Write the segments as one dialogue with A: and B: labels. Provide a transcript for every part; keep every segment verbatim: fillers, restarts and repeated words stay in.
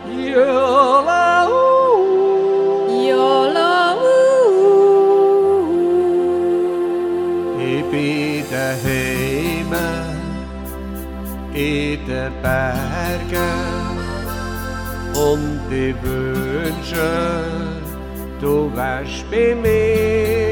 A: Jola,
B: Jola,
A: ich bin daheim in den Bergen und ich wünsche, du wärst bei mir.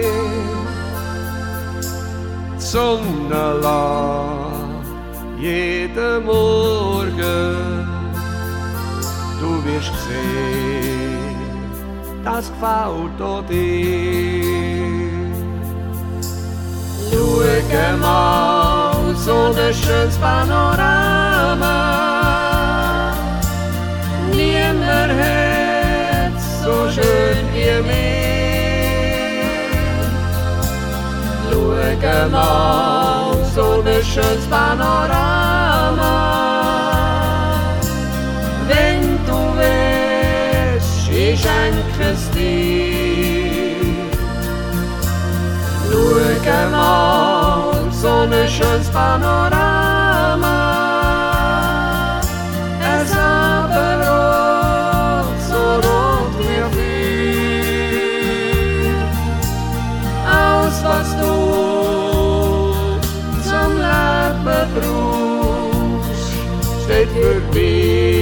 A: Die Sonne lacht jeden Morgen, du wirst sehen, das gefällt auch dir. Schau mal, so ein schönes Panorama, niemand hat's so schön wie mir. Schau mal, so ein schönes Panorama, wenn du willst, ich schenke es dir. Schau mal, so ein schönes Panorama, es aber auch so rot wie Feuer. Alles, was du zum Leben brauchst, steht für mich.